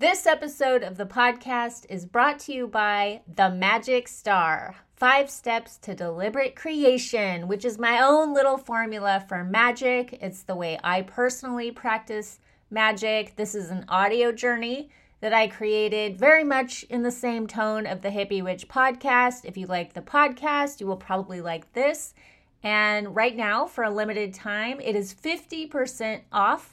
This episode of the podcast is brought to you by The Magic Star, 5 Steps to Deliberate Creation, which is my own little formula for magic. It's the way I personally practice magic. This is an audio journey that I created very much in the same tone of the Hippie Witch podcast. If you like the podcast, you will probably like this. And right now, for a limited time, it is 50% off.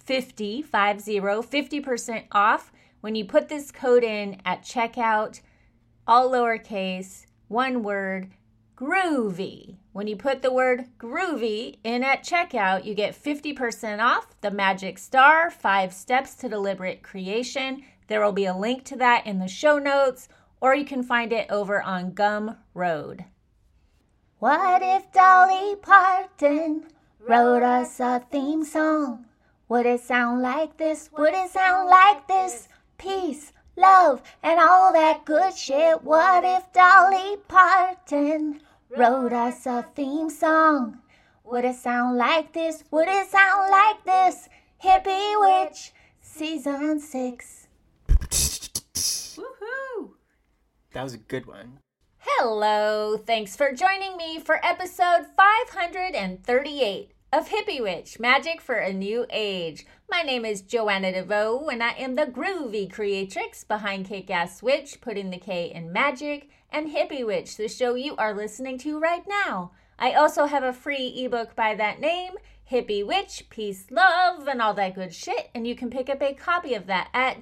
50% off when you put this code in at checkout, all lowercase, one word, groovy. When you put the word groovy in at checkout, you get 50% off The Magic Star, 5 Steps to Deliberate Creation. There will be a link to that in the show notes, or you can find it over on Gumroad. What if Dolly Parton wrote us a theme song? Would it sound like this? Would it sound like this? Peace, love, and all that good shit. What if Dolly Parton wrote us a theme song? Would it sound like this? Would it sound like this? Hippie Witch, Season 6. Woohoo! That was a good one. Hello, thanks for joining me for episode 538 of Hippie Witch, Magic for a New Age. My name is Joanna DeVoe, and I am the groovy creatrix behind Kick-Ass Witch, putting the K in magic, and Hippie Witch, the show you are listening to right now. I also have a free ebook by that name, Hippie Witch, Peace, Love, and all that good shit, and you can pick up a copy of that at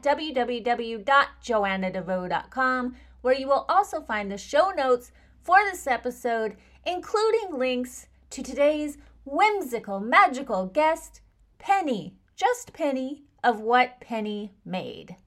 www.joannadevoe.com, where you will also find the show notes for this episode, including links to today's whimsical, magical guest, Penny, just Penny, of What Penny Made.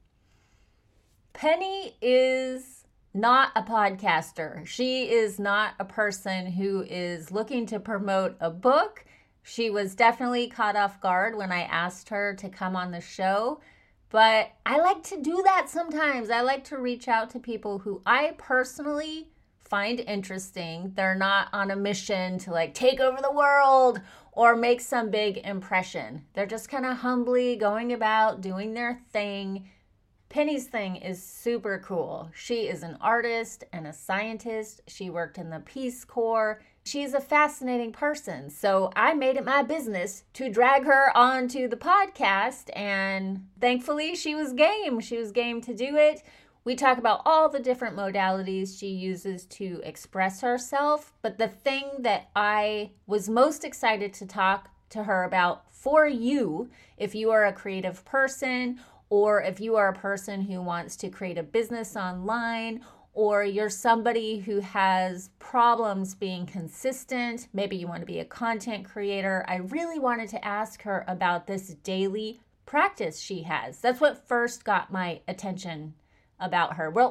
Penny is not a podcaster. She is not a person who is looking to promote a book. She was definitely caught off guard when I asked her to come on the show, but I like to do that sometimes. I like to reach out to people who I personally find interesting. They're not on a mission to take over the world or make some big impression. They're just kind of humbly going about doing their thing. Penny's thing is super cool. She is an artist and a scientist. She worked in the Peace Corps. She's a fascinating person. So I made it my business to drag her onto the podcast, and thankfully she was game. She was game to do it. We talk about all the different modalities she uses to express herself, but the thing that I was most excited to talk to her about for you, if you are a creative person, or if you are a person who wants to create a business online, or you're somebody who has problems being consistent, maybe you want to be a content creator, I really wanted to ask her about this daily practice she has. That's what first got my attention about her. We'll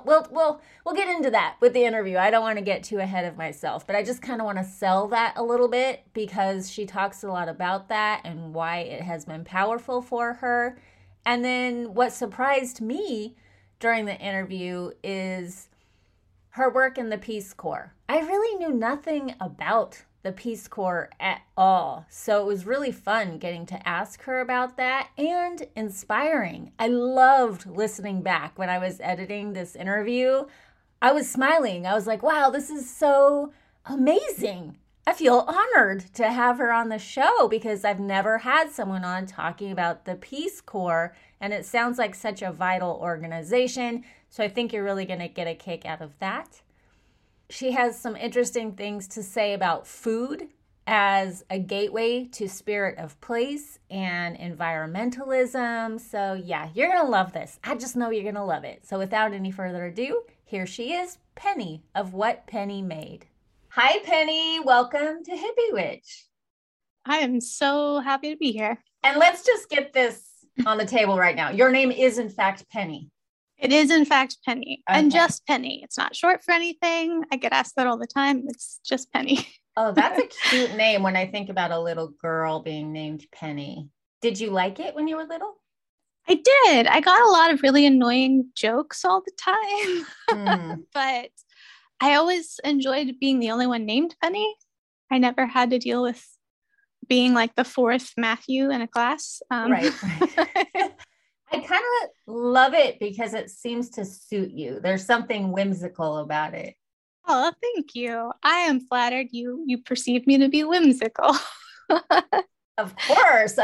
get into that with the interview. I don't want to get too ahead of myself, but I just kind of want to sell that a little bit because she talks a lot about that and why it has been powerful for her. And then what surprised me during the interview is her work in the Peace Corps. I really knew nothing about the Peace Corps at all. So it was really fun getting to ask her about that and inspiring. I loved listening back when I was editing this interview. I was smiling. I was like, wow, this is so amazing. I feel honored to have her on the show because I've never had someone on talking about the Peace Corps, and it sounds like such a vital organization. So I think you're really going to get a kick out of that. She has some interesting things to say about food as a gateway to spirit of place and environmentalism. So yeah, you're going to love this. I just know you're going to love it. So without any further ado, here she is, Penny of What Penny Made. Hi, Penny. Welcome to Hippie Witch. I am so happy to be here. And let's just get this on the table right now. Your name is, in fact, Penny. It is, in fact, Penny. Okay. And just Penny. It's not short for anything. I get asked that all the time. It's just Penny. Oh, that's a cute name when I think about a little girl being named Penny. Did you like it when you were little? I did. I got a lot of really annoying jokes all the time. But I always enjoyed being the only one named Penny. I never had to deal with being like the fourth Matthew in a class. Right. I I kind of love it because it seems to suit you. There's something whimsical about it. Oh, thank you. I am flattered you perceive me to be whimsical. Of course.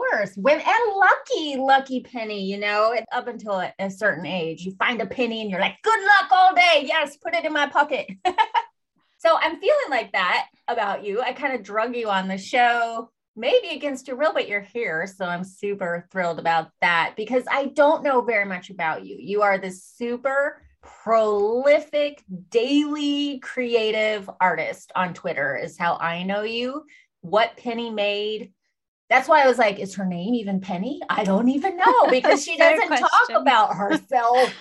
And lucky penny, you know, up until a certain age, you find a penny and you're like, good luck all day. Yes, put it in my pocket. So I'm feeling like that about you. I kind of drug you on the show, maybe against your will, but you're here. So I'm super thrilled about that because I don't know very much about you. You are this super prolific, daily creative artist on Twitter is how I know you. What Penny made. That's why I was like, is her name even Penny? I don't even know because she doesn't talk about herself.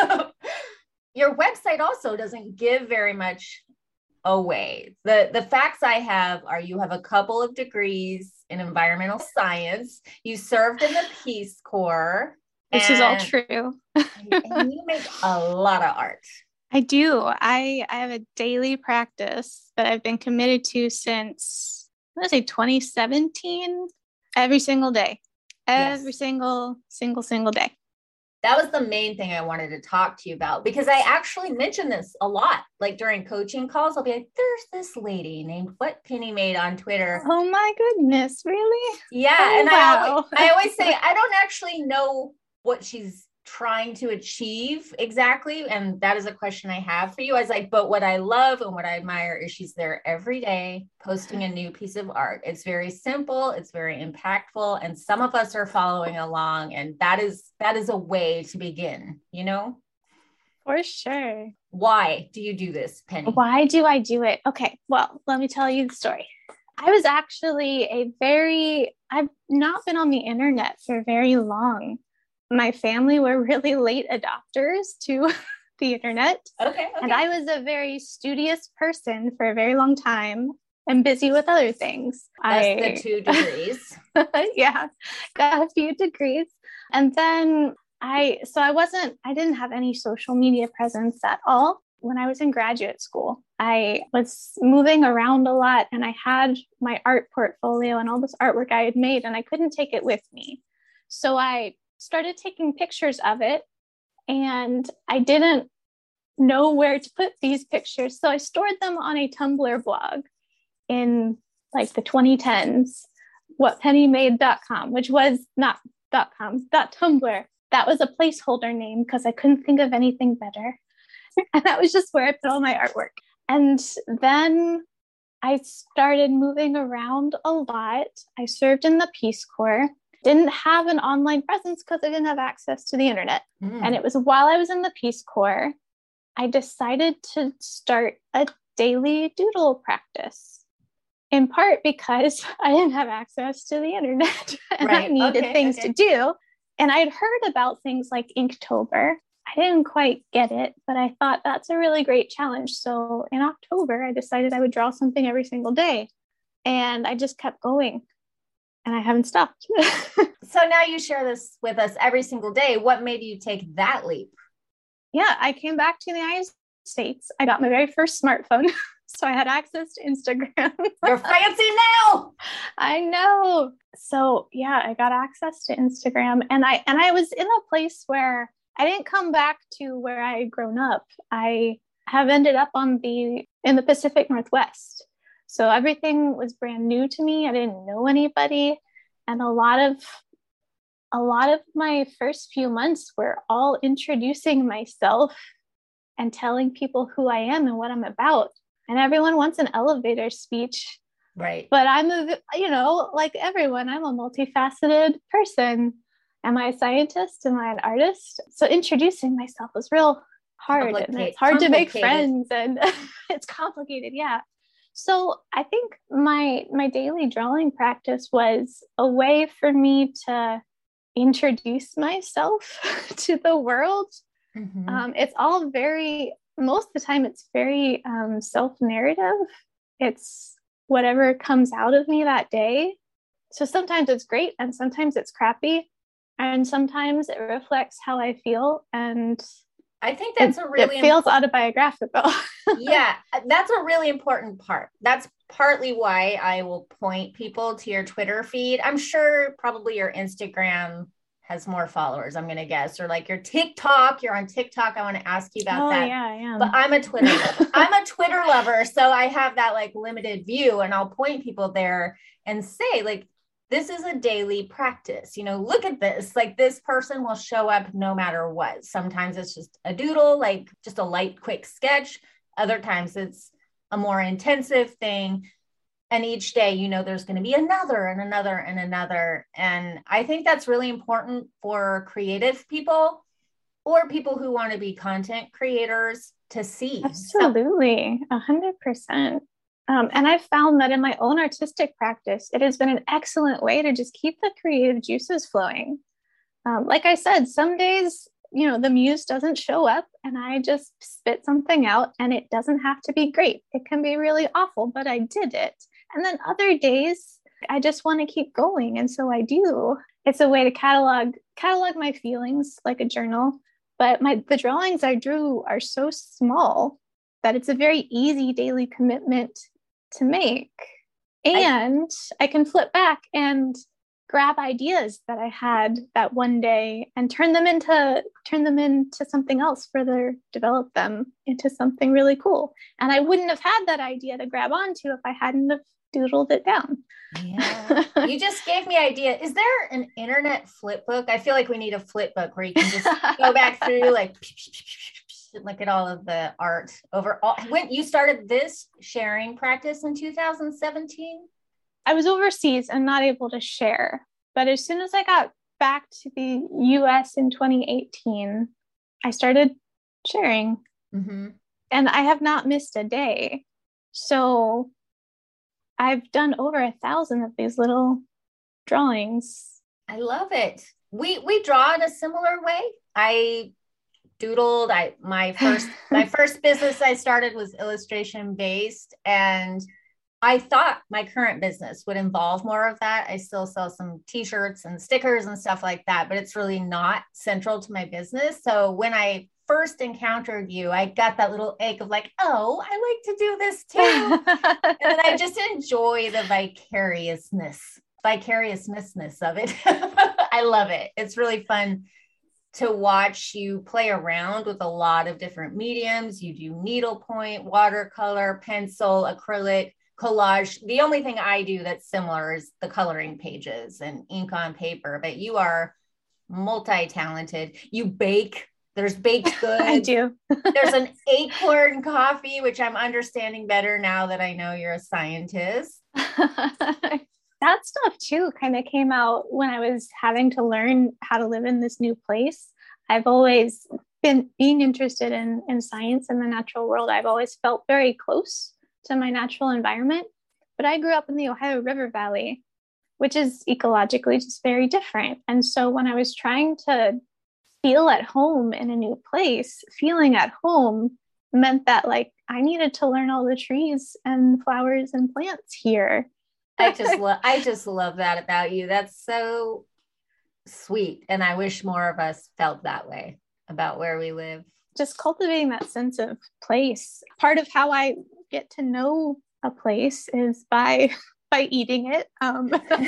Your website also doesn't give very much away. The facts I have are you have a couple of degrees in environmental science. You served in the Peace Corps. This is all true. And you make a lot of art. I do. I have a daily practice that I've been committed to since, I'm going to say 2017, every single day, every single day. That was the main thing I wanted to talk to you about because I actually mention this a lot. Like during coaching calls, I'll be like, there's this lady named What Penny Made on Twitter. Oh my goodness, really? Yeah. Oh, and wow. I always say, I don't actually know what she's trying to achieve exactly. And that is a question I have for you. I was like, but what I love and what I admire is she's there every day posting a new piece of art. It's very simple. It's very impactful. And some of us are following along. And that is a way to begin, you know? For sure. Why do you do this, Penny? Why do I do it? Okay. Well, let me tell you the story. I was actually I've not been on the internet for very long. My family were really late adopters to the internet. Okay. And I was a very studious person for a very long time and busy with other things. That's the 2 degrees. Yeah, got a few degrees. And then I didn't have any social media presence at all. When I was in graduate school, I was moving around a lot and I had my art portfolio and all this artwork I had made and I couldn't take it with me. So I started taking pictures of it and I didn't know where to put these pictures. So I stored them on a Tumblr blog in like the 2010s, whatpennymade.com, which was not .com, .tumblr. That was a placeholder name because I couldn't think of anything better. And that was just where I put all my artwork. And then I started moving around a lot. I served in the Peace Corps. Didn't have an online presence because I didn't have access to the internet. And it was while I was in the Peace Corps, I decided to start a daily doodle practice, in part because I didn't have access to the internet and I needed things to do. And I'd heard about things like Inktober. I didn't quite get it, but I thought that's a really great challenge. So in October, I decided I would draw something every single day. And I just kept going. And I haven't stopped. So now you share this with us every single day. What made you take that leap? Yeah, I came back to the United States. I got my very first smartphone. So I had access to Instagram. You're fancy now. I know. So yeah, I got access to Instagram. And I was in a place where I didn't come back to where I had grown up. I have ended up in the Pacific Northwest. So everything was brand new to me. I didn't know anybody. And a lot of my first few months were all introducing myself and telling people who I am and what I'm about. And everyone wants an elevator speech. Right. But like everyone, I'm a multifaceted person. Am I a scientist? Am I an artist? So introducing myself was real hard. And it's hard to make friends and it's complicated. Yeah. So I think my daily drawing practice was a way for me to introduce myself to the world. Mm-hmm. It's all most of the time it's very self-narrative. It's whatever comes out of me that day. So sometimes it's great and sometimes it's crappy. And sometimes it reflects how I feel. And I think that's it feels autobiographical. Yeah, that's a really important part. That's partly why I will point people to your Twitter feed. I'm sure probably your Instagram has more followers, I'm going to guess, or like your TikTok, you're on TikTok. I want to ask you about that. Yeah, I am. But I'm a Twitter lover. I'm a Twitter lover. So I have that like limited view, and I'll point people there and say like, this is a daily practice. Look at this. Like this person will show up no matter what. Sometimes it's just a doodle, like just a light, quick sketch. Other times it's a more intensive thing. And each day, there's going to be another and another and another. And I think that's really important for creative people or people who want to be content creators to see. Absolutely. 100%. And I've found that in my own artistic practice, it has been an excellent way to just keep the creative juices flowing. Like I said, some days, the muse doesn't show up and I just spit something out, and it doesn't have to be great. It can be really awful, but I did it. And then other days, I just want to keep going. And so I do. It's a way to catalog my feelings like a journal. But the drawings I drew are so small that it's a very easy daily commitment to make. And I can flip back and grab ideas that I had that one day and turn them into something else, further develop them into something really cool. And I wouldn't have had that idea to grab onto if I hadn't have doodled it down. Yeah. You just gave me idea. Is there an internet flip book? I feel like we need a flip book where you can just go back through like look at all of the art overall. When you started this sharing practice in 2017? I was overseas and not able to share. But as soon as I got back to the US in 2018, I started sharing. Mm-hmm. And I have not missed a day. So I've done over 1,000 of these little drawings. I love it. We draw in a similar way. I doodled. My first business I started was illustration based, and I thought my current business would involve more of that. I still sell some t-shirts and stickers and stuff like that, but it's really not central to my business. So when I first encountered you, I got that little ache of like, oh, I like to do this too. And I just enjoy the vicariousness of it. I love it. It's really fun to watch you play around with a lot of different mediums. You do needlepoint, watercolor, pencil, acrylic, collage. The only thing I do that's similar is the coloring pages and ink on paper, but you are multi-talented. You bake. There's baked goods. I do. There's an acorn coffee, which I'm understanding better now that I know you're a scientist. That stuff too kind of came out when I was having to learn how to live in this new place. I've always been being interested in science and the natural world. I've always felt very close to my natural environment, but I grew up in the Ohio River Valley, which is ecologically just very different. And so when I was trying to feel at home in a new place, feeling at home meant that like I needed to learn all the trees and flowers and plants here. I just love that about you. That's so sweet. And I wish more of us felt that way about where we live. Just cultivating that sense of place. Part of how I get to know a place is by eating it. I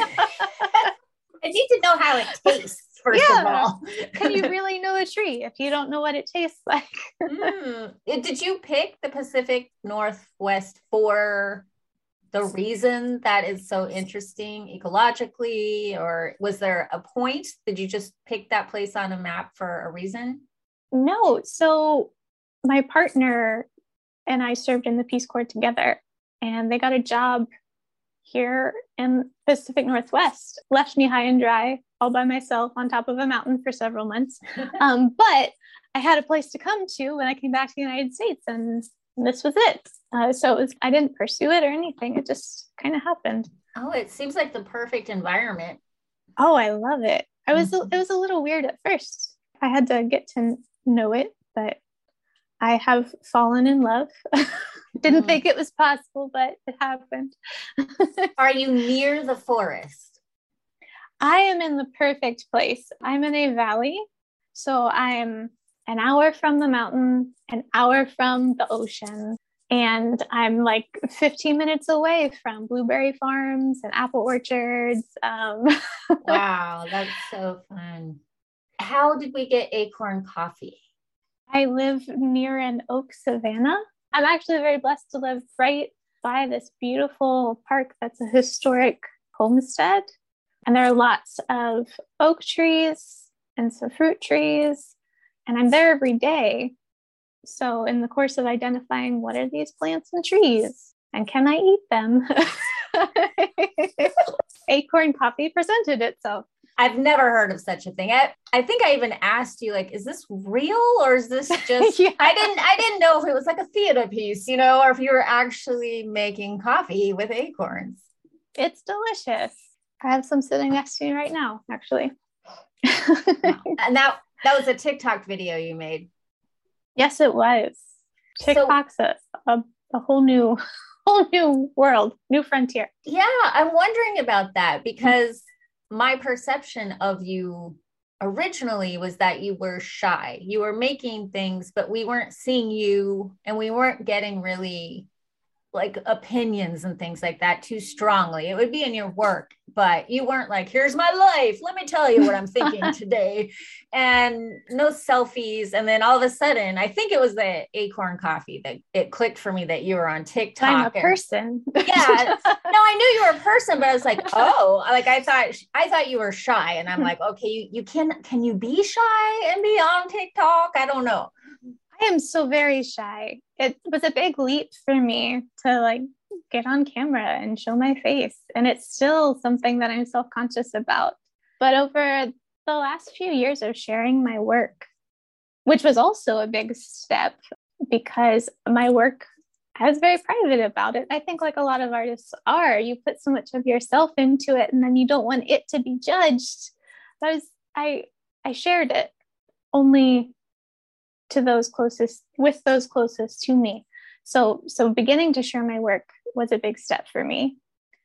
need to know how it tastes. First of all, can you really know a tree if you don't know what it tastes like? Did you pick the Pacific Northwest for the reason that is so interesting ecologically, or was there a point? Did you just pick that place on a map for a reason? No. So my partner and I served in the Peace Corps together, and they got a job here in Pacific Northwest, left me high and dry all by myself on top of a mountain for several months. But I had a place to come to when I came back to the United States, and this was it. So I didn't pursue it or anything. It just kind of happened. Oh, it seems like the perfect environment. Oh, I love it. It was a little weird at first. I had to get to know it, but I have fallen in love. Didn't think it was possible, but it happened. Are you near the forest? I am in the perfect place. I'm in a valley. So I'm an hour from the mountain, an hour from the ocean. And I'm like 15 minutes away from blueberry farms and apple orchards. Wow, that's so fun. How did we get Acorn Coffee? I live near an oak savanna. I'm actually very blessed to live right by this beautiful park that's a historic homestead. And there are lots of oak trees and some fruit trees. And I'm there every day. So in the course of identifying what are these plants and trees and can I eat them, Acorn Coffee presented itself. I've never heard of such a thing. I think I even asked you, like, is this real or is this just, Yeah. I didn't know if it was like a theater piece, or if you were actually making coffee with acorns. It's delicious. I have some sitting next to me right now, actually. And that was a TikTok video you made. Yes, it was. TikTok's a whole new world, new frontier. Yeah, I'm wondering about that because my perception of you originally was that you were shy. You were making things, but we weren't seeing you and we weren't getting really like opinions and things like that too strongly. It would be in your work, but you weren't like, here's my life. Let me tell you what I'm thinking today. And no selfies. And then all of a sudden, I think it was the Acorn Coffee that it clicked for me that you were on TikTok. I'm a person. Yeah. No, I knew you were a person, but I was like, oh, like I thought you were shy. And I'm like, okay, you can you be shy and be on TikTok? I don't know. I am so very shy. It was a big leap for me to like get on camera and show my face. And it's still something that I'm self-conscious about. But over the last few years of sharing my work, which was also a big step because my work, I was very private about it. I think like a lot of artists are, you put so much of yourself into it and then you don't want it to be judged. I shared it only to those closest to me. So beginning to share my work was a big step for me.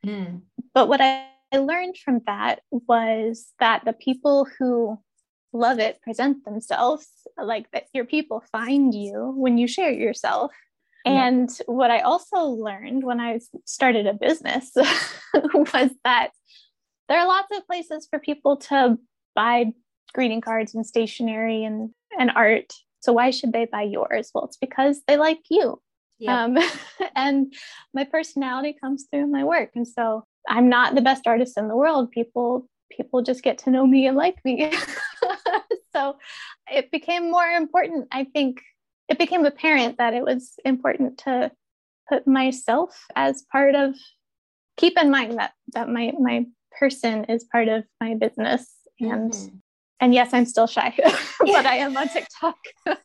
But what I learned from that was that the people who love it present themselves, like that your people find you when you share yourself. And what I also learned when I started a business was that there are lots of places for people to buy greeting cards and stationery and art. So why should they buy yours? Well, it's because they like you. Yep. And my personality comes through my work. And so I'm not the best artist in the world. People just get to know me and like me. So it became more important. I think it became apparent that it was important to put myself as part of, keep in mind that my person is part of my business. And yes, I'm still shy, but I am on TikTok.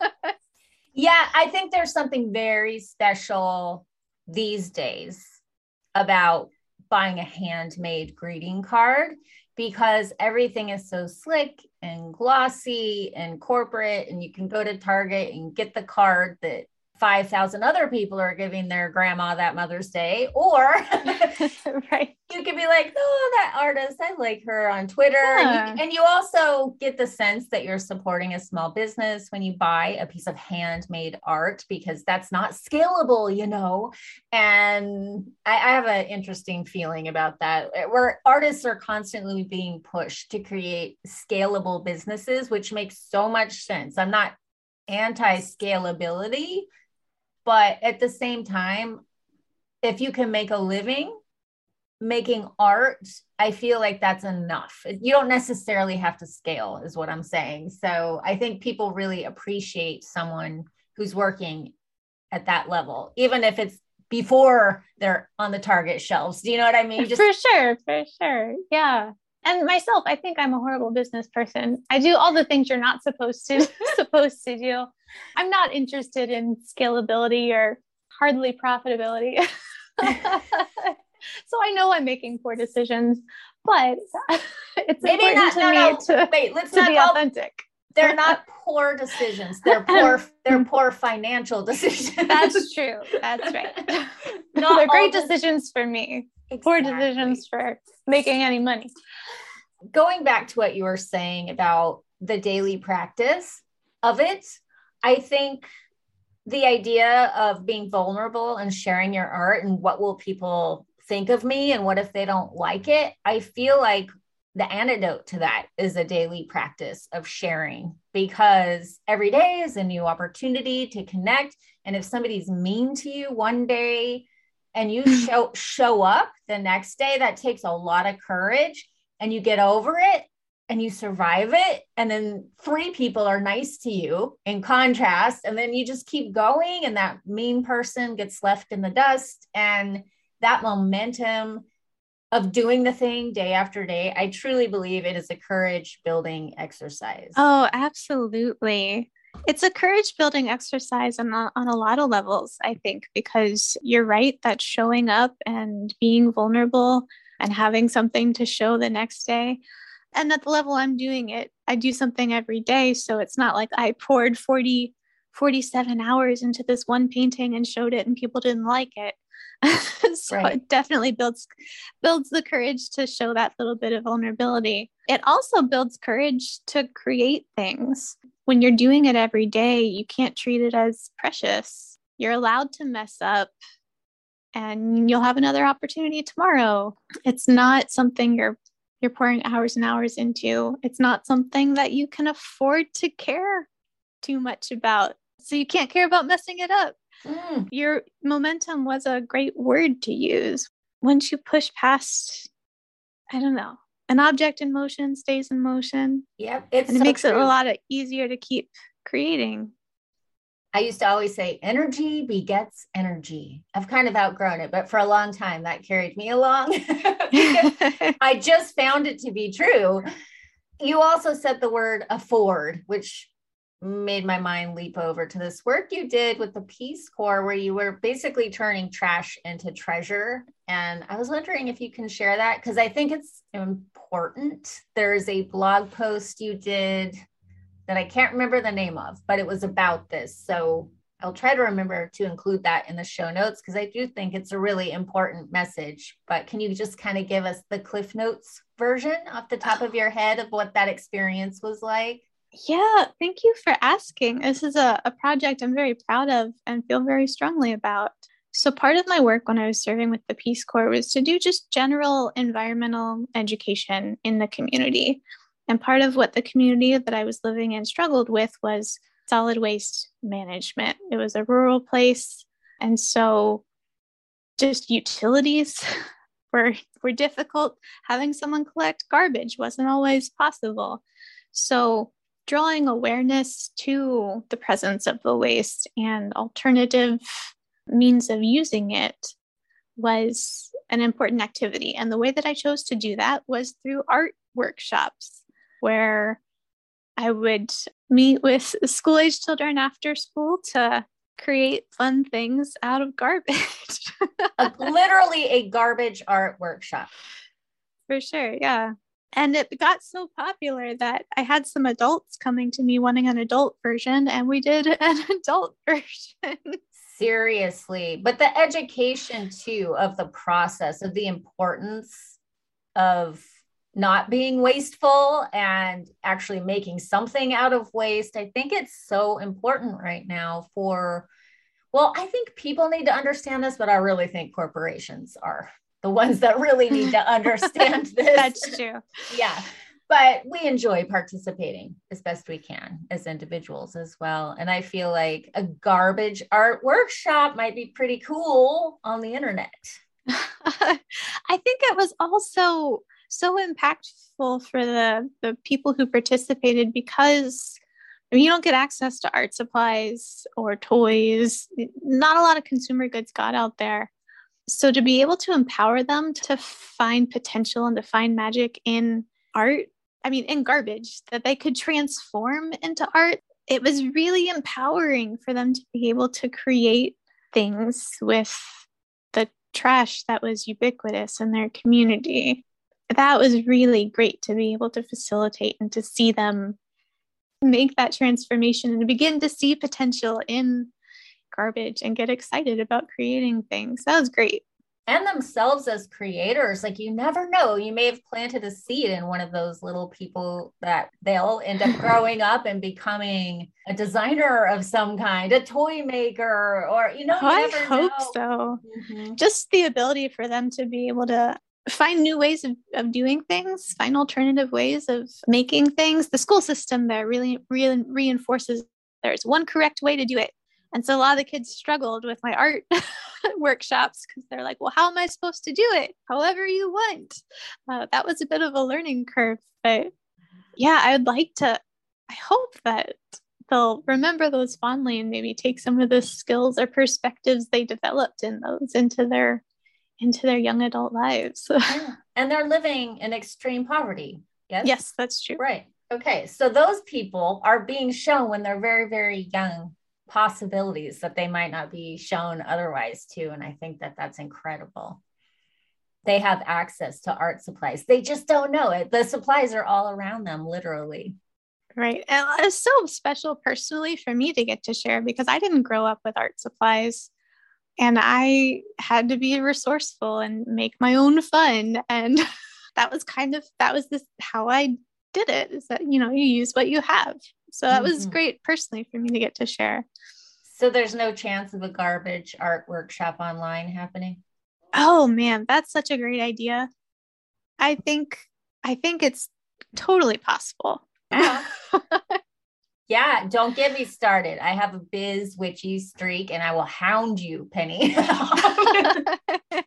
Yeah, I think there's something very special these days about buying a handmade greeting card because everything is so slick and glossy and corporate, and you can go to Target and get the card that 5,000 other people are giving their grandma that Mother's Day, or right. You can be like, oh, that artist, I like her on Twitter. Yeah. And you also get the sense that you're supporting a small business when you buy a piece of handmade art, because that's not scalable, And I have an interesting feeling about that, where artists are constantly being pushed to create scalable businesses, which makes so much sense. I'm not anti-scalability, but at the same time, if you can make a living making art, I feel like that's enough. You don't necessarily have to scale, is what I'm saying. So I think people really appreciate someone who's working at that level, even if it's before they're on the Target shelves. Do you know what I mean? For sure. Yeah. And myself, I think I'm a horrible business person. I do all the things you're not supposed to do. I'm not interested in scalability or hardly profitability. So I know I'm making poor decisions, but it's maybe important to me to be authentic. They're not poor decisions. They're poor financial decisions. That's true. That's right. They're great decisions for me. Exactly. Poor decisions for making any money. Going back to what you were saying about the daily practice of it, I think the idea of being vulnerable and sharing your art and what will people think of me and what if they don't like it, I feel like the antidote to that is a daily practice of sharing, because every day is a new opportunity to connect. And if somebody's mean to you one day and you show up the next day, that takes a lot of courage, and you get over it and you survive it. And then 3 people are nice to you in contrast. And then you just keep going, and that mean person gets left in the dust. And that momentum of doing the thing day after day, I truly believe it is a courage building exercise. Oh, absolutely. It's a courage building exercise on a lot of levels, I think, because you're right that showing up and being vulnerable and having something to show the next day. And at the level I'm doing it, I do something every day. So it's not like I poured 47 hours into this one painting and showed it and people didn't like it. So right. It definitely builds the courage to show that little bit of vulnerability. It also builds courage to create things. When you're doing it every day, you can't treat it as precious. You're allowed to mess up, and you'll have another opportunity tomorrow. It's not something you're pouring hours and hours into. It's not something that you can afford to care too much about. So you can't care about messing it up. Your momentum was a great word to use. Once you push past, I don't know, an object in motion stays in motion. Yep. And it makes it a lot easier to keep creating. I used to always say energy begets energy. I've kind of outgrown it, but for a long time that carried me along. I just found it to be true. You also said the word afford, which made my mind leap over to this work you did with the Peace Corps, where you were basically turning trash into treasure. And I was wondering if you can share that, because I think it's important. There's a blog post you did that I can't remember the name of, but it was about this. So I'll try to remember to include that in the show notes, because I do think it's a really important message. But can you just kind of give us the Cliff Notes version off the top of your head of what that experience was like? Yeah, thank you for asking. This is a project I'm very proud of and feel very strongly about. So part of my work when I was serving with the Peace Corps was to do just general environmental education in the community. And part of what the community that I was living in struggled with was solid waste management. It was a rural place. And so just utilities were difficult. Having someone collect garbage wasn't always possible. So drawing awareness to the presence of the waste and alternative means of using it was an important activity. And the way that I chose to do that was through art workshops, where I would meet with school-age children after school to create fun things out of garbage. Literally a garbage art workshop. For sure, yeah. And it got so popular that I had some adults coming to me wanting an adult version, and we did an adult version. Seriously. But the education too of the process, of the importance of not being wasteful and actually making something out of waste. I think it's so important right now I think people need to understand this, but I really think corporations are the ones that really need to understand this. That's true. Yeah. But we enjoy participating as best we can as individuals as well. And I feel like a garbage art workshop might be pretty cool on the internet. I think it was also so impactful for the people who participated, because you don't get access to art supplies or toys. Not a lot of consumer goods got out there. So to be able to empower them to find potential and to find magic in art, in garbage, that they could transform into art, it was really empowering for them to be able to create things with the trash that was ubiquitous in their community. That was really great to be able to facilitate and to see them make that transformation and to begin to see potential in garbage and get excited about creating things. That was great. And themselves as creators, like, you never know, you may have planted a seed in one of those little people that they'll end up growing up and becoming a designer of some kind, a toy maker, or, you never hope know. so. Mm-hmm. Just the ability for them to be able to find new ways of doing things, find alternative ways of making things. The school system there really reinforces there's one correct way to do it. And so a lot of the kids struggled with my art workshops because they're like, well, how am I supposed to do it? However you want. That was a bit of a learning curve. But yeah, I hope that they'll remember those fondly and maybe take some of the skills or perspectives they developed in those into their young adult lives. Yeah. And they're living in extreme poverty. Yes. Yes, that's true. Right. Okay. So those people are being shown when they're very, very young possibilities that they might not be shown otherwise too. And I think that that's incredible. They have access to art supplies. They just don't know it. The supplies are all around them, literally. Right. And it's so special personally for me to get to share because I didn't grow up with art supplies. And I had to be resourceful and make my own fun. And that was how I did it, is that, you use what you have. So that was great personally for me to get to share. So there's no chance of a garbage art workshop online happening? Oh man, that's such a great idea. I think it's totally possible. Yeah. Yeah, don't get me started. I have a biz witchy streak and I will hound you, Penny. I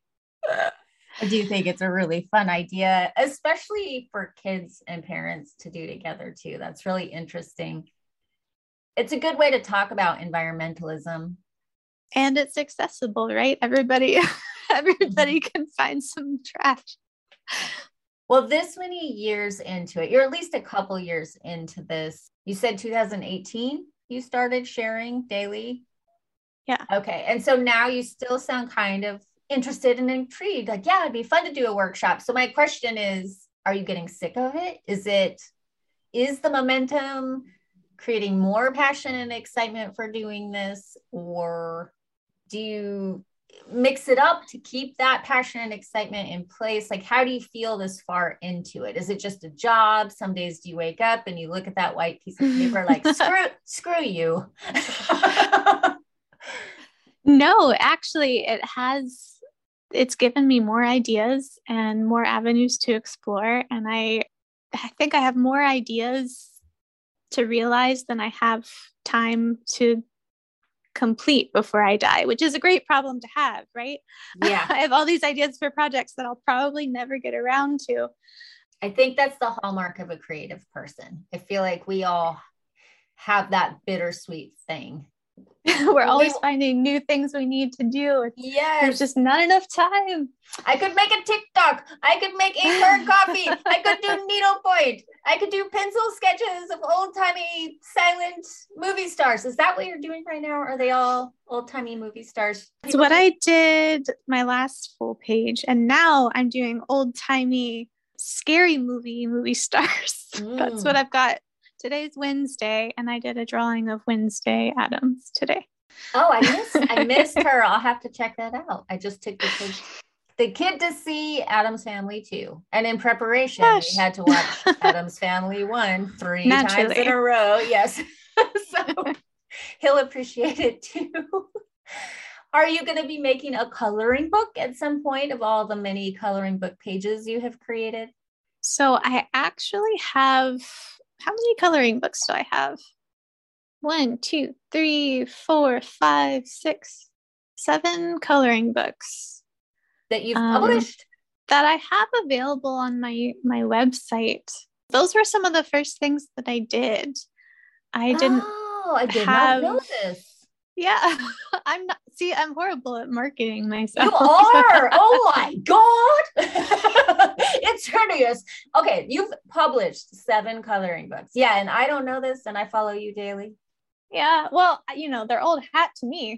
do think it's a really fun idea, especially for kids and parents to do together too. That's really interesting. It's a good way to talk about environmentalism. And it's accessible, right? Everybody can find some trash. Well, this many years into it, you're at least a couple years into this. You said 2018 you started sharing daily? Yeah. Okay. And so now you still sound kind of interested and intrigued. Like, yeah, it'd be fun to do a workshop. So my question is, are you getting sick of it? Is the momentum creating more passion and excitement for doing this? Or do you mix it up to keep that passion and excitement in place? Like, how do you feel this far into it? Is it just a job? Some days do you wake up and you look at that white piece of paper like, screw you? No, actually it's given me more ideas and more avenues to explore. And I think I have more ideas to realize than I have time to complete before I die, which is a great problem to have, right? Yeah. I have all these ideas for projects that I'll probably never get around to. I think that's the hallmark of a creative person. I feel like we all have that bittersweet thing. We're always finding new things we need to do. Yes. There's just not enough time. I could make a TikTok. I could make Ingmar coffee. I could do needlepoint. I could do pencil sketches of old-timey silent movie stars. Is that what you're doing right now? Are they all old-timey movie stars? That's what I did my last full page. And now I'm doing old-timey scary movie stars. That's what I've got. Today's Wednesday, and I did a drawing of Wednesday Addams today. Oh, I missed her. I'll have to check that out. I just took the kid to see Addams Family 2. And in preparation, we had to watch Addams Family 1 3 times in a row. Yes. So he'll appreciate it too. Are you going to be making a coloring book at some point of all the many coloring book pages you have created? So I actually have... How many coloring books do I have? 1, 2, 3, 4, 5, 6, 7 coloring books that you've published, that I have available on my website. Those were some of the first things that I did. I did not know this. Yeah, I'm horrible at marketing myself. You are. Oh my God. It's hideous. Okay, you've published 7 coloring books. Yeah, and I don't know this, and I follow you daily. Yeah, well, they're old hat to me.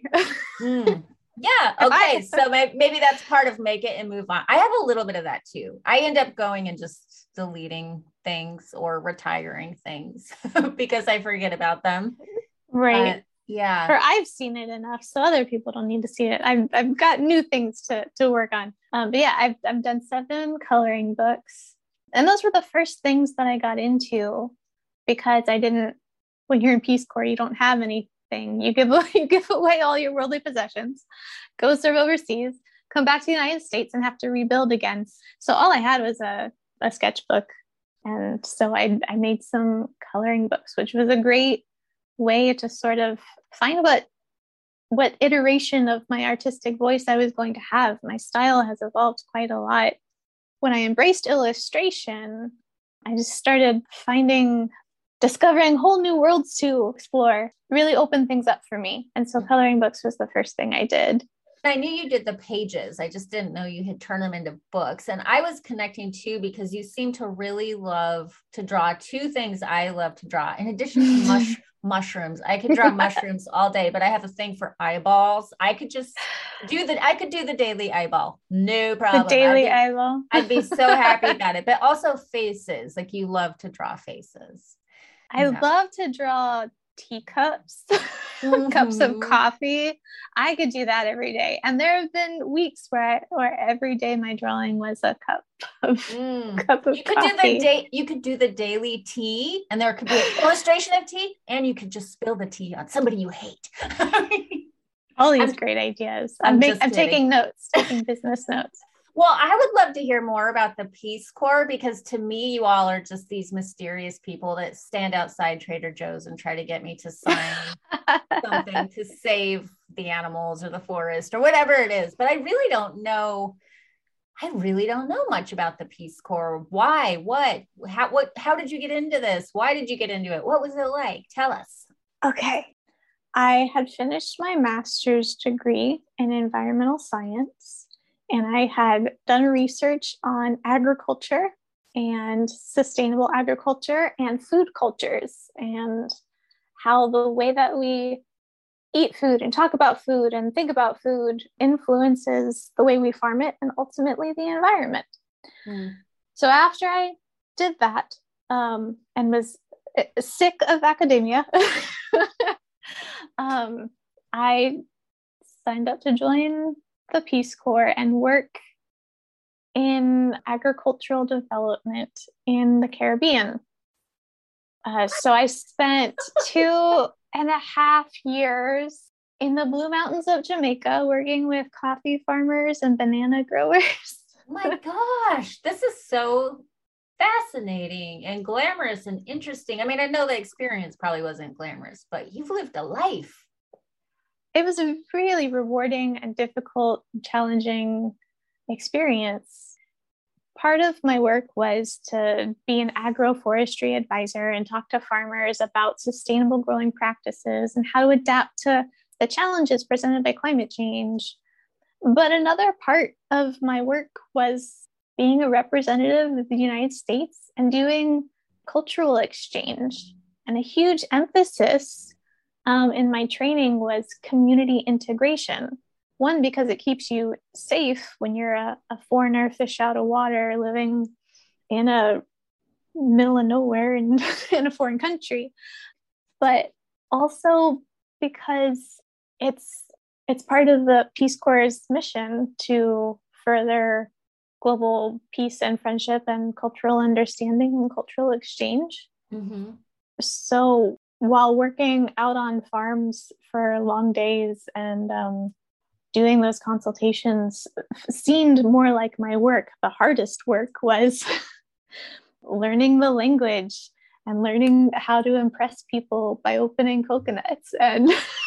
Yeah, okay, so maybe that's part of make it and move on. I have a little bit of that too. I end up going and just deleting things or retiring things because I forget about them. Right. Yeah. Or I've seen it enough, so other people don't need to see it. I've got new things to work on. But yeah, I've done 7 coloring books, and those were the first things that I got into because I didn't. When you're in Peace Corps, you don't have anything. You give away all your worldly possessions, go serve overseas, come back to the United States and have to rebuild again. So all I had was a sketchbook. And so I made some coloring books, which was a great way to sort of find what iteration of my artistic voice I was going to have. My style has evolved quite a lot. When I embraced illustration, I just started discovering whole new worlds to explore, really opened things up for me. And so coloring books was the first thing I did. I knew you did the pages. I just didn't know you had turned them into books. And I was connecting too, because you seem to really love to draw. Two things I love to draw, in addition to mushrooms. I could draw mushrooms all day, but I have a thing for eyeballs. I could do the daily eyeball. No problem. The daily eyeball. I'd be so happy about it. But also faces. Like, you love to draw faces. I love to draw teacups, cups of coffee. I could do that every day. And there have been weeks where every day my drawing was a cup of coffee. You could do the daily tea, and there could be an illustration of tea, and you could just spill the tea on somebody you hate. All these great ideas. I'm taking notes, taking business notes. Well, I would love to hear more about the Peace Corps, because to me, you all are just these mysterious people that stand outside Trader Joe's and try to get me to sign something to save the animals or the forest or whatever it is. But I really don't know much about the Peace Corps. Why? What? How did you get into this? Why did you get into it? What was it like? Tell us. Okay. I had finished my master's degree in environmental science. And I had done research on agriculture and sustainable agriculture and food cultures, and how the way that we eat food and talk about food and think about food influences the way we farm it and ultimately the environment. So after I did that, and was sick of academia, I signed up to join the Peace Corps and work in agricultural development in the Caribbean. So I spent 2.5 years in the Blue Mountains of Jamaica working with coffee farmers and banana growers. Oh my gosh, this is so fascinating and glamorous and interesting. I mean, I know the experience probably wasn't glamorous, but you've lived a life. It was a really rewarding and difficult, challenging experience. Part of my work was to be an agroforestry advisor and talk to farmers about sustainable growing practices and how to adapt to the challenges presented by climate change. But another part of my work was being a representative of the United States and doing cultural exchange. And a huge emphasis in my training was community integration. One, because it keeps you safe when you're a foreigner, fish out of water, living in a middle of nowhere in a foreign country. But also because it's part of the Peace Corps' mission to further global peace and friendship and cultural understanding and cultural exchange. Mm-hmm. So while working out on farms for long days and doing those consultations seemed more like my work, the hardest work was learning the language and learning how to impress people by opening coconuts and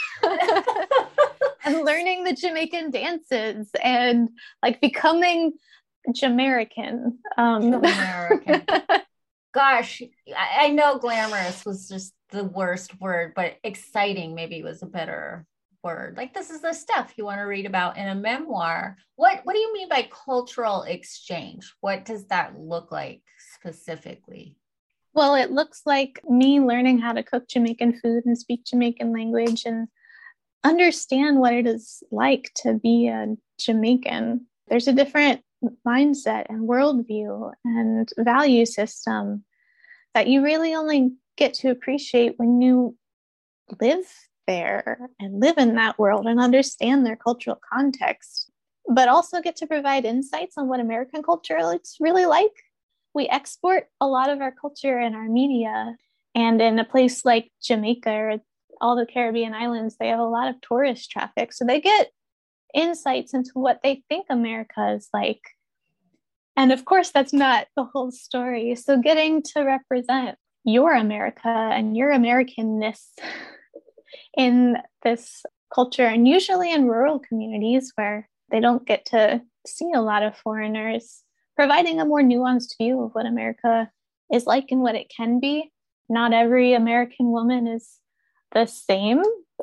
and learning the Jamaican dances and like becoming Jamaican. Jamaican. Gosh, I know glamorous was just the worst word, but exciting maybe was a better word. Like, this is the stuff you want to read about in a memoir. What do you mean by cultural exchange? What does that look like specifically? Well, it looks like me learning how to cook Jamaican food and speak Jamaican language and understand what it is like to be a Jamaican. There's a different mindset and worldview and value system that you really only get to appreciate when you live there and live in that world and understand their cultural context, but also get to provide insights on what American culture is really like. We export a lot of our culture in our media, and in a place like Jamaica or all the Caribbean islands, they have a lot of tourist traffic. So they get insights into what they think America is like. And of course, that's not the whole story. So getting to represent your America and your Americanness in this culture, and usually in rural communities where they don't get to see a lot of foreigners, providing a more nuanced view of what America is like and what it can be. Not every American woman is the same.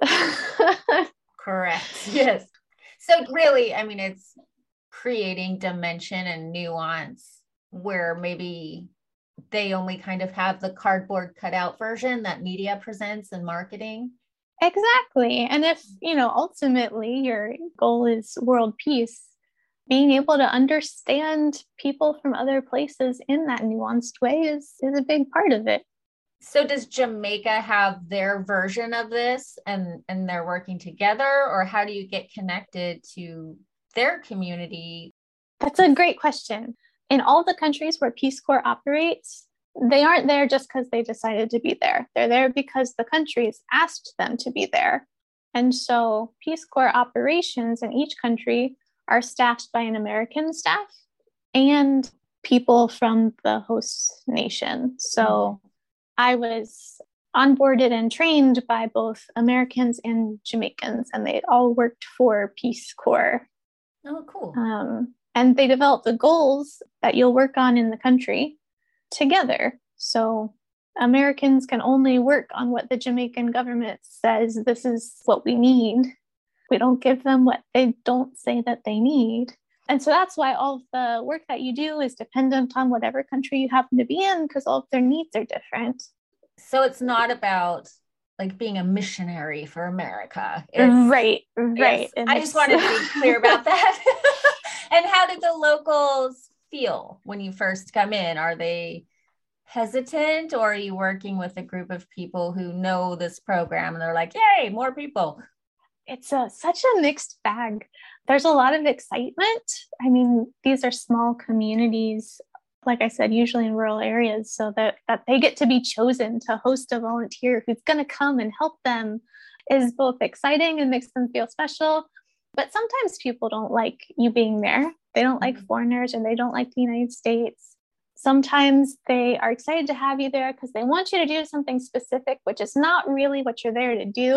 Correct. Yes. So really, I mean, it's creating dimension and nuance where maybe they only kind of have the cardboard cutout version that media presents in marketing. Exactly. And if, ultimately your goal is world peace, being able to understand people from other places in that nuanced way is a big part of it. So does Jamaica have their version of this and they're working together, or how do you get connected to their community? That's a great question. In all the countries where Peace Corps operates, they aren't there just because they decided to be there. They're there because the countries asked them to be there. And so Peace Corps operations in each country are staffed by an American staff and people from the host nation. So I was onboarded and trained by both Americans and Jamaicans, and they all worked for Peace Corps. Oh, cool. And they developed the goals that you'll work on in the country together. So Americans can only work on what the Jamaican government says this is what we need. We don't give them what they don't say that they need. And so that's why all of the work that you do is dependent on whatever country you happen to be in, because all of their needs are different. So it's not about like being a missionary for America. Right. Yes, I just wanted to be clear about that. And how did the locals feel when you first come in? Are they hesitant, or are you working with a group of people who know this program and they're like, yay, more people? It's such a mixed bag. There's a lot of excitement. I mean, these are small communities, like I said, usually in rural areas, so that they get to be chosen to host a volunteer who's going to come and help them is both exciting and makes them feel special. But sometimes people don't like you being there. They don't like foreigners, and they don't like the United States. Sometimes they are excited to have you there because they want you to do something specific, which is not really what you're there to do.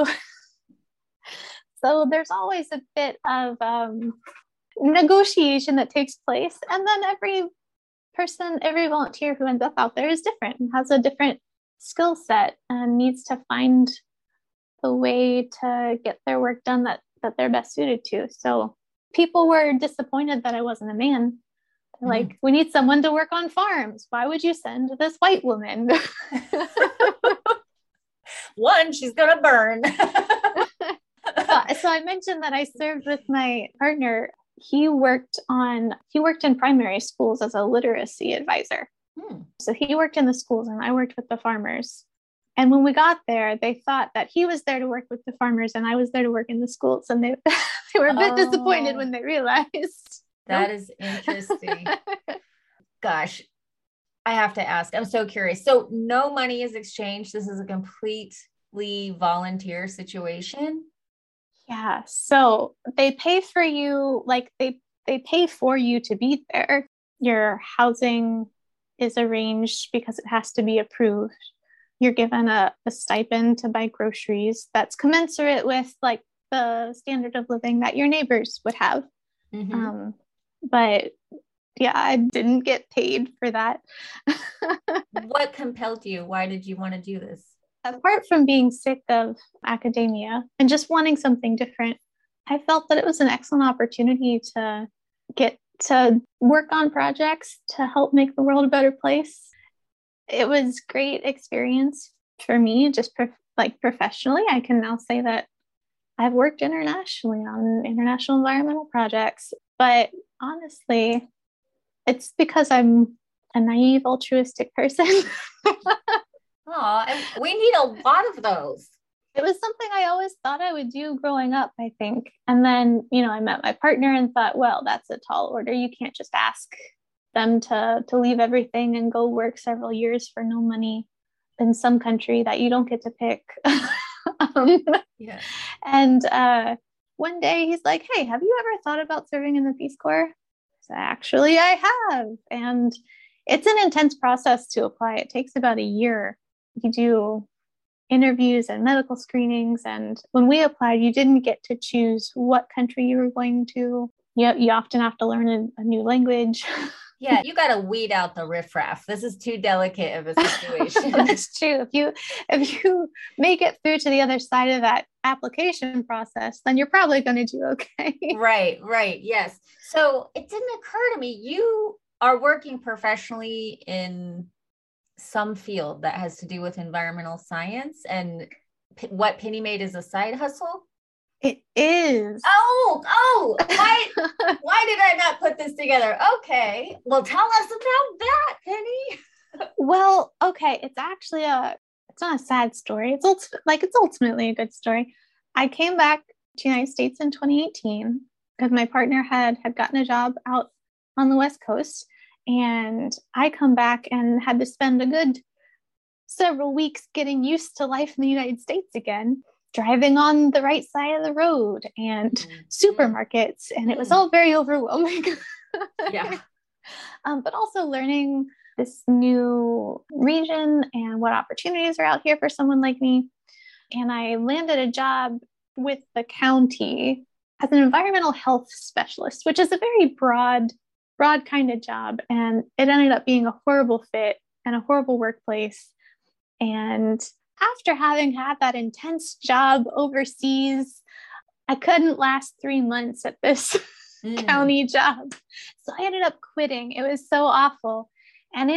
So there's always a bit of negotiation that takes place. And then every volunteer who ends up out there is different and has a different skill set and needs to find the way to get their work done that they're best suited to. So people were disappointed that I wasn't a man. They're like, we need someone to work on farms. Why would you send this white woman? One, she's gonna burn. So I mentioned that I served with my partner. He worked in primary schools as a literacy advisor. So he worked in the schools and I worked with the farmers. And when we got there, they thought that he was there to work with the farmers and I was there to work in the schools. And they were a bit disappointed when they realized. That is interesting. Gosh, I have to ask. I'm so curious. So no money is exchanged. This is a completely volunteer situation. Yeah. So they pay for you, like they pay for you to be there. Your housing is arranged because it has to be approved. You're given a stipend to buy groceries that's commensurate with like the standard of living that your neighbors would have. But yeah, I didn't get paid for that. What compelled you? Why did you want to do this? Apart from being sick of academia and just wanting something different, I felt that it was an excellent opportunity to get to work on projects to help make the world a better place. It was a great experience for me, just professionally. I can now say that I've worked internationally on international environmental projects, but honestly, it's because I'm a naive, altruistic person. Oh, we need a lot of those. It was something I always thought I would do growing up, I think. And then, I met my partner and thought, well, that's a tall order. You can't just ask them to leave everything and go work several years for no money in some country that you don't get to pick. Yeah. And one day he's like, hey, have you ever thought about serving in the Peace Corps? So actually, I have. And it's an intense process to apply. It takes about a year. You do interviews and medical screenings. And when we applied, you didn't get to choose what country you were going to. You often have to learn a new language. Yeah, you got to weed out the riffraff. This is too delicate of a situation. That's true. If you make it through to the other side of that application process, then you're probably going to do okay. Right. Yes. So it didn't occur to me, you are working professionally in some field that has to do with environmental science, and what Penny made is a side hustle. It is. Oh, why did I not put this together? Okay. Well, tell us about that, Penny. Well, okay. It's actually it's not a sad story. It's ultimately a good story. I came back to the United States in 2018 because my partner had gotten a job out on the West Coast, and I come back and had to spend a good several weeks getting used to life in the United States again, driving on the right side of the road and supermarkets. And it was all very overwhelming. Yeah. But also learning this new region and what opportunities are out here for someone like me. And I landed a job with the county as an environmental health specialist, which is a very broad kind of job. And it ended up being a horrible fit and a horrible workplace. And after having had that intense job overseas, I couldn't last 3 months at this county job. So I ended up quitting. It was so awful. And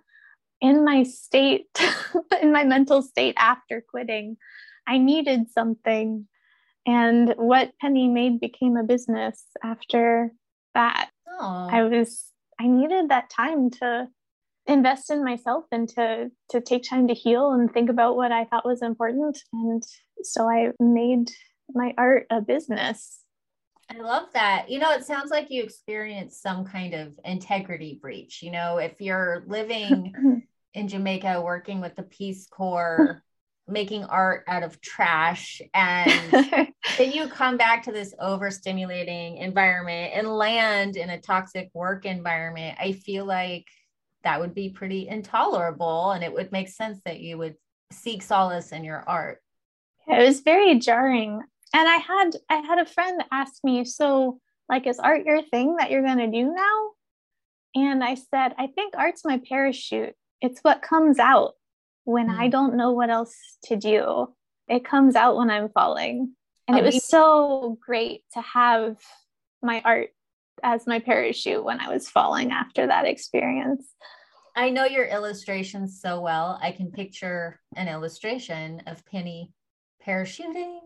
in my state, in my mental state after quitting, I needed something. And what Penny made became a business after that. Oh. I needed that time to invest in myself and to take time to heal and think about what I thought was important. And so I made my art a business. I love that. It sounds like you experienced some kind of integrity breach. If you're living in Jamaica, working with the Peace Corps, making art out of trash, and then you come back to this overstimulating environment and land in a toxic work environment, I feel like that would be pretty intolerable, and it would make sense that you would seek solace in your art. It was very jarring. And I had a friend ask me, so like, is art your thing that you're going to do now? And I said, I think art's my parachute. It's what comes out when I don't know what else to do. It comes out when I'm falling. And it was so great to have my art as my parachute when I was falling after that experience. I know your illustrations so well. I can picture an illustration of Penny parachuting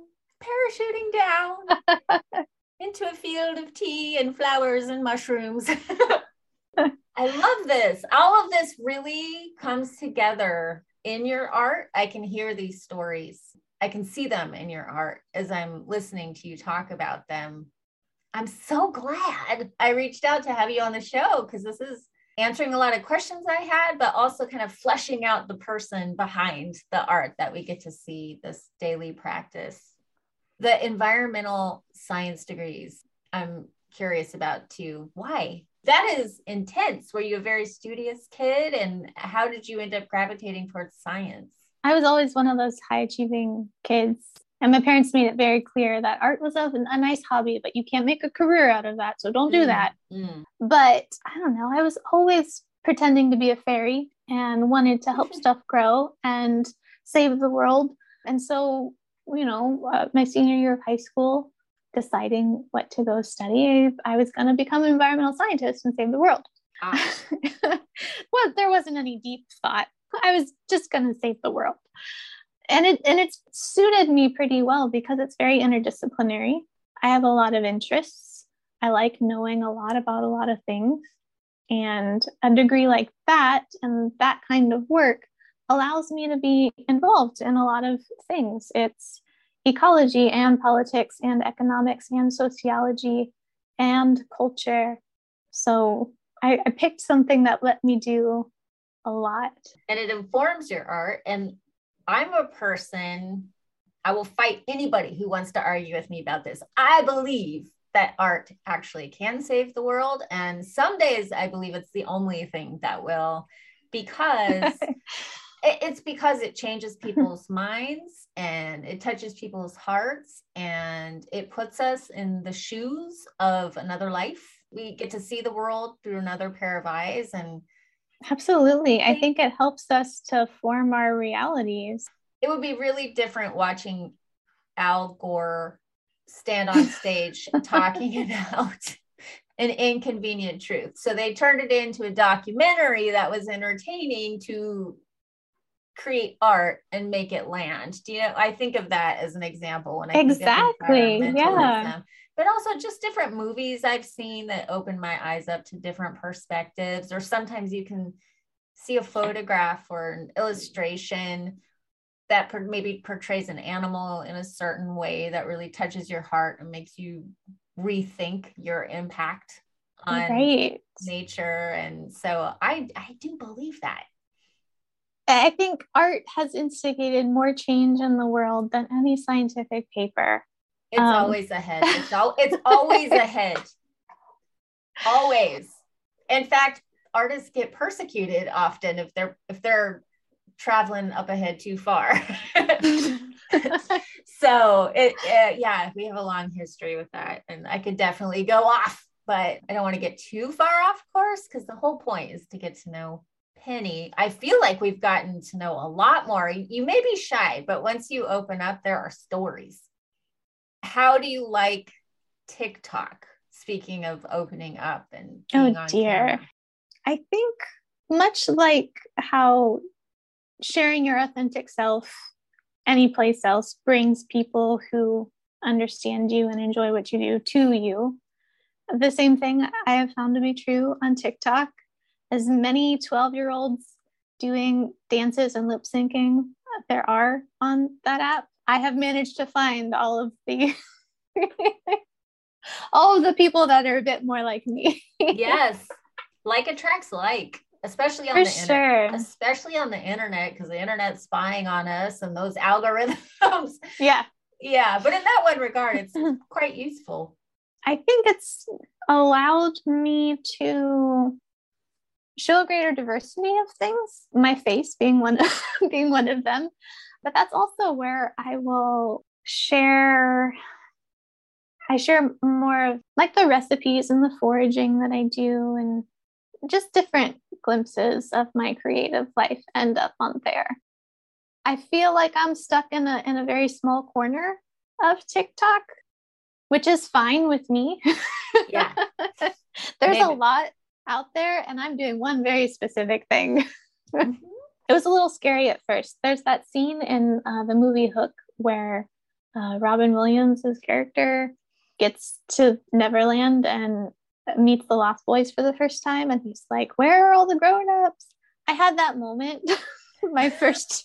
down into a field of tea and flowers and mushrooms. I love this. All of this really comes together in your art. I can hear these stories. I can see them in your art as I'm listening to you talk about them. I'm so glad I reached out to have you on the show, because this is answering a lot of questions I had, but also kind of fleshing out the person behind the art that we get to see this daily practice. The environmental science degrees, I'm curious about too. Why? That is intense. Were you a very studious kid? And how did you end up gravitating towards science? I was always one of those high achieving kids. And my parents made it very clear that art was a nice hobby, but you can't make a career out of that. So don't do that. But I don't know. I was always pretending to be a fairy and wanted to help stuff grow and save the world. And so, my senior year of high school, deciding what to go study, I was going to become an environmental scientist and save the world. Well, there wasn't any deep thought. I was just going to save the world. And it's suited me pretty well because it's very interdisciplinary. I have a lot of interests. I like knowing a lot about a lot of things. And a degree like that and that kind of work allows me to be involved in a lot of things. It's ecology and politics and economics and sociology and culture. So I picked something that let me do a lot. And it informs your art. And I'm a person, I will fight anybody who wants to argue with me about this. I believe that art actually can save the world. And some days I believe it's the only thing that will, because it's because it changes people's minds and it touches people's hearts and it puts us in the shoes of another life. We get to see the world through another pair of eyes. And absolutely. I think it helps us to form our realities. It would be really different watching Al Gore stand on stage talking about an inconvenient truth. So they turned it into a documentary that was entertaining to create art and make it land. Do you know, I think of that as an example when I exactly think of yeah, but also just different movies I've seen that open my eyes up to different perspectives. Or sometimes you can see a photograph or an illustration that maybe portrays an animal in a certain way that really touches your heart and makes you rethink your impact on nature. And so I do believe that. I think art has instigated more change in the world than any scientific paper. It's always ahead. It's always ahead. Always. In fact, artists get persecuted often if they're traveling up ahead too far. So yeah, we have a long history with that, and I could definitely go off, but I don't want to get too far off course because the whole point is to get to know Penny. I feel like we've gotten to know a lot more. You may be shy, but once you open up, there are stories. How do you like TikTok? Speaking of opening up and being on camera. I think much like how sharing your authentic self any place else brings people who understand you and enjoy what you do to you. The same thing I have found to be true on TikTok. As many 12-year-olds doing dances and lip syncing there are on that app, I have managed to find all of the people that are a bit more like me. Yes, like attracts like, especially on the internet. Especially on the internet, because the internet's spying on us and those algorithms. Yeah, but in that one regard, it's quite useful. I think it's allowed me to show a greater diversity of things, my face being one of them. But that's also where I share more of like the recipes and the foraging that I do, and just different glimpses of my creative life end up on there. I feel like I'm stuck in a very small corner of TikTok, which is fine with me. Yeah. There's a lot out there, and I'm doing one very specific thing. It was a little scary at first. There's that scene in the movie Hook where Robin Williams' character gets to Neverland and meets the Lost Boys for the first time, and he's like, "Where are all the grown-ups?" I had that moment, my first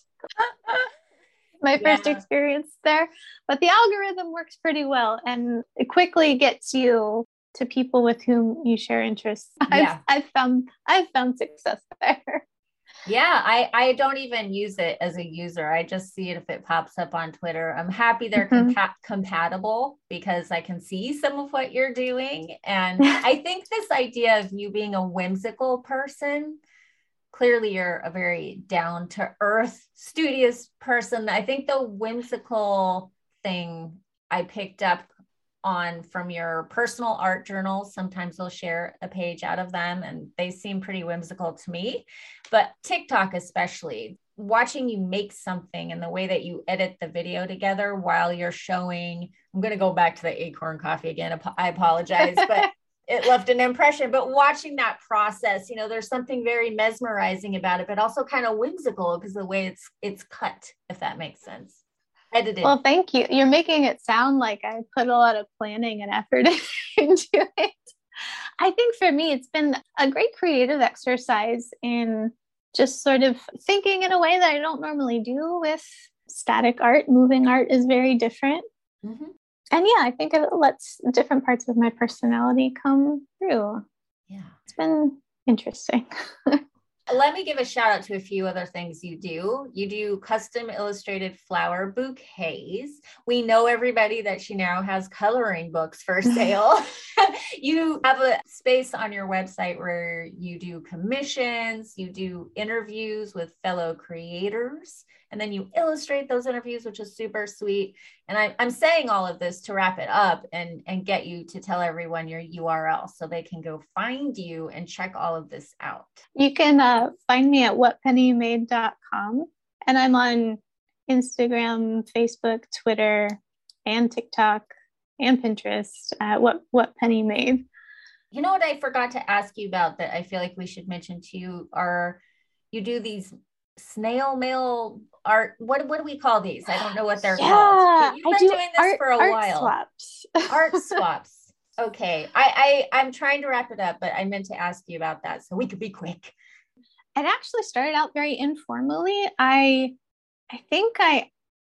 experience there. But the algorithm works pretty well, and it quickly gets you to people with whom you share interests. I've found success there. Yeah, I don't even use it as a user. I just see it if it pops up on Twitter. I'm happy they're compatible because I can see some of what you're doing. And I think this idea of you being a whimsical person, clearly you're a very down-to-earth, studious person. I think the whimsical thing I picked up on from your personal art journals. Sometimes they'll share a page out of them and they seem pretty whimsical to me. But TikTok especially, watching you make something and the way that you edit the video together while you're showing, I'm going to go back to the acorn coffee again. I apologize, but it left an impression. But watching that process, there's something very mesmerizing about it, but also kind of whimsical because the way it's cut, if that makes sense. Edited. Well, thank you. You're making it sound like I put a lot of planning and effort into it. I think for me, it's been a great creative exercise in just sort of thinking in a way that I don't normally do with static art. Moving art is very different. Mm-hmm. And yeah, I think it lets different parts of my personality come through. Yeah. It's been interesting. Let me give a shout out to a few other things you do. You do custom illustrated flower bouquets. We know everybody that she now has coloring books for sale. You have a space on your website where you do commissions, you do interviews with fellow creators, and then you illustrate those interviews, which is super sweet. And I'm saying all of this to wrap it up and get you to tell everyone your URL so they can go find you and check all of this out. You can find me at whatpennymade.com. And I'm on Instagram, Facebook, Twitter, and TikTok, and Pinterest at what Penny Made. You know what I forgot to ask you about that I feel like we should mention to you are you do these snail mail art. What do we call these? I don't know what they're called. You've been doing this for a while. Swaps. Art swaps. Okay. I'm trying to wrap it up, but I meant to ask you about that so we could be quick. It actually started out very informally. I think I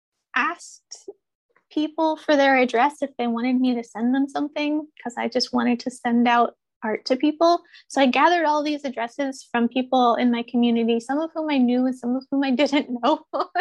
asked people for their address if they wanted me to send them something because I just wanted to send out art to people. So I gathered all these addresses from people in my community, some of whom I knew and some of whom I didn't know.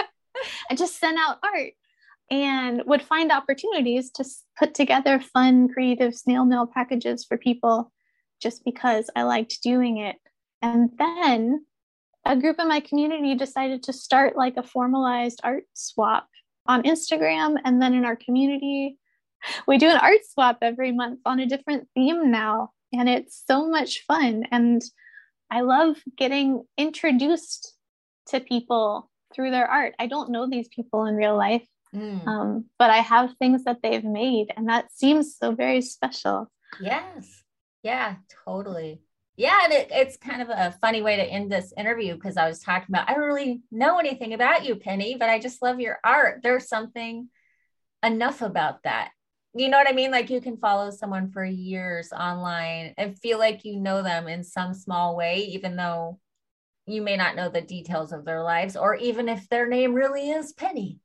I just sent out art and would find opportunities to put together fun, creative snail mail packages for people just because I liked doing it. And then a group in my community decided to start like a formalized art swap on Instagram. And then in our community, we do an art swap every month on a different theme now. And it's so much fun. And I love getting introduced to people through their art. I don't know these people in real life, but I have things that they've made. And that seems so very special. Yes. Yeah, totally. Yeah, and it's kind of a funny way to end this interview because I was talking about, I don't really know anything about you, Penny, but I just love your art. There's something enough about that. You know what I mean? Like you can follow someone for years online and feel like you know them in some small way, even though you may not know the details of their lives, or even if their name really is Penny.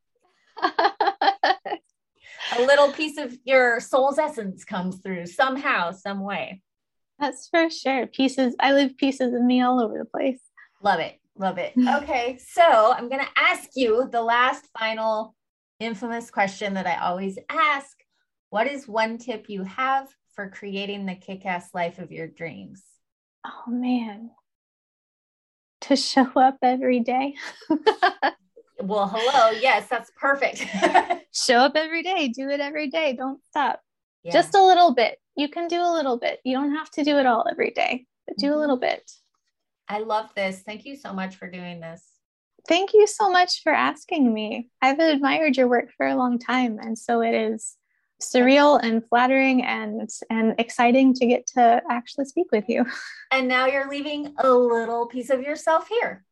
A little piece of your soul's essence comes through somehow, some way. That's for sure. I leave pieces of me all over the place. Love it. Love it. Okay. So I'm going to ask you the last final infamous question that I always ask. What is one tip you have for creating the kick-ass life of your dreams? Oh man. To show up every day. Well, hello. Yes, that's perfect. Show up every day. Do it every day. Don't stop. Yeah. Just a little bit. You can do a little bit. You don't have to do it all every day, but do a little bit. I love this. Thank you so much for doing this. Thank you so much for asking me. I've admired your work for a long time. And so it is surreal and flattering and exciting to get to actually speak with you. And now you're leaving a little piece of yourself here.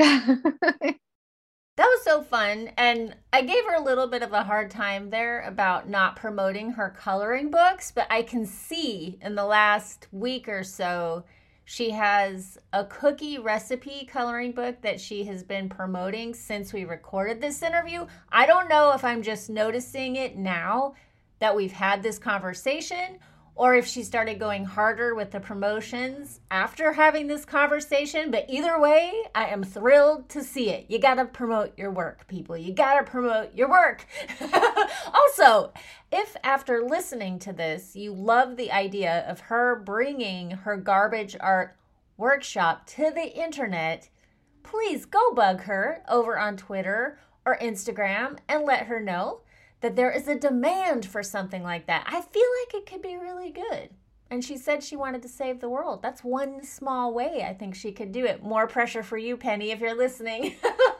That was so fun. And I gave her a little bit of a hard time there about not promoting her coloring books, but I can see in the last week or so, she has a cookie recipe coloring book that she has been promoting since we recorded this interview. I don't know if I'm just noticing it now that we've had this conversation, or if she started going harder with the promotions after having this conversation. But either way, I am thrilled to see it. You got to promote your work, people. You got to promote your work. Also, if after listening to this, you love the idea of her bringing her garbage art workshop to the internet, please go bug her over on Twitter or Instagram and let her know that there is a demand for something like that. I feel like it could be really good. And she said she wanted to save the world. That's one small way I think she could do it. More pressure for you, Penny, if you're listening.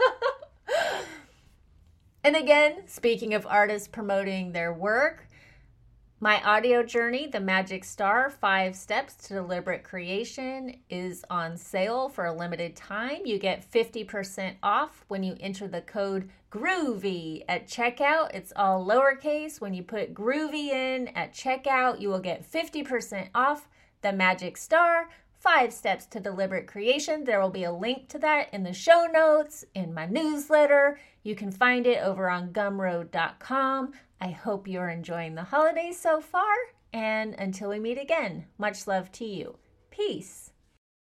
And again, speaking of artists promoting their work, my audio journey, The Magic Star, 5 Steps to Deliberate Creation, is on sale for a limited time. You get 50% off when you enter the code GROOVY at checkout. It's all lowercase. When you put GROOVY in at checkout, you will get 50% off The Magic Star, 5 Steps to Deliberate Creation. There will be a link to that in the show notes, in my newsletter. You can find it over on gumroad.com. I hope you're enjoying the holidays so far, and until we meet again, much love to you. Peace.